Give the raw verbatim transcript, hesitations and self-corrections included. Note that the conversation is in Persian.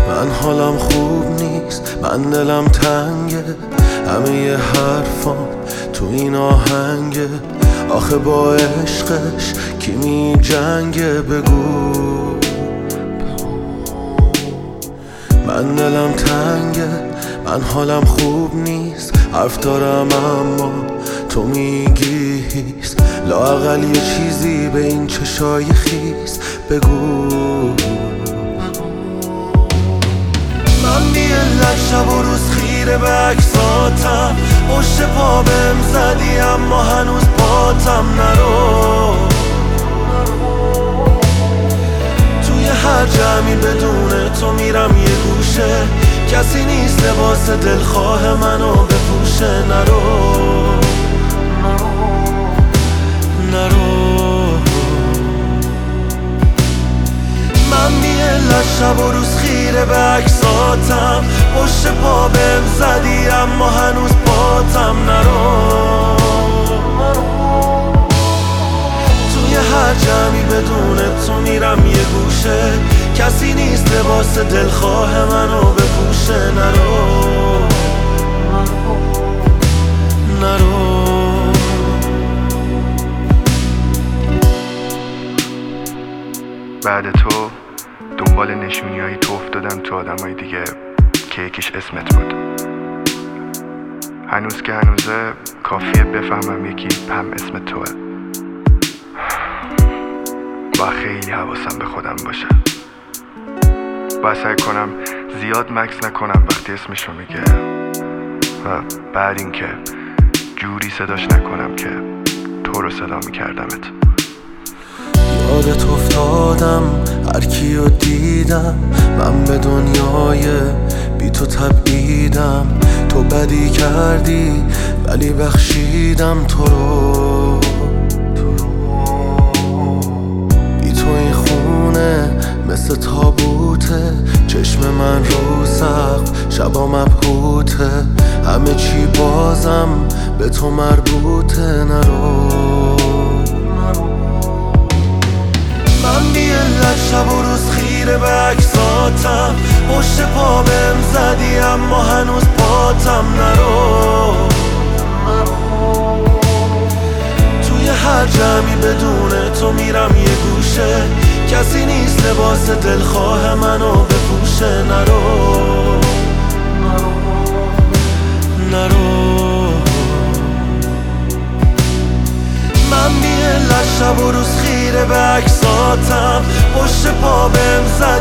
من حالم خوب نیست، من دلم تنگه، همه ی حرفام تو این آهنگه. آخه با عشقش کی می جنگه؟ بگو. من دلم تنگه، من حالم خوب نیست، حرف دارم اما تو میگی هیست. لااقل یه چیزی به این چشای خیس بگو. من بی علت شب و روز خیره به عکساتم، پشت پا بهم زدی اما هنوز پاتم. نرو توی هر جمعی بدون تو میرم یه گوشه، کسی نیست لباس دلخواه منو بپوشه. نرو نرو من بی علت شب و روز خیره به عکساتم، پشت پا بهم زدی اما هنوز پاتم. نرو توی هر جمعی بدون تو میرم یه گوشه، کسی نیست لباس دلخواه منو بپوشه. نرو نرو بعد تو دنبال نشونیایی تو افتادم تو آدمای دیگه که یکیش اسمت بود. هنوز که هنوزه کافیه بفهمم یکی هم اسم توه. با خیلی حواسم به خودم باشه، باید سعی کنم زیاد مکس نکنم وقتی اسمشو میگه، و بعد این که جوری صداش نکنم که تو رو صدا میکردمت. یادت افتادم هر کیو دیدم، من به دنیای بی تو تبعیدم. تو بدی کردی ولی بخشیدم تو رو. بی تو این خونه مثل تابوته، چشم من رو سقف شبا مبهوته، همه چی بازم به تو مربوطه. نرو من بی علت شب و روز خیره به عکساتم، پشت پا بهم زدی اما هنوز پاتم. نرو توی هر جمعی بدون تو میرم یه گوشه، کسی نیست لباس دلخواه منو بپوشه. نرو نرو من بی علت شب و روز خیره به عکساتم، پشت پا بهم زدی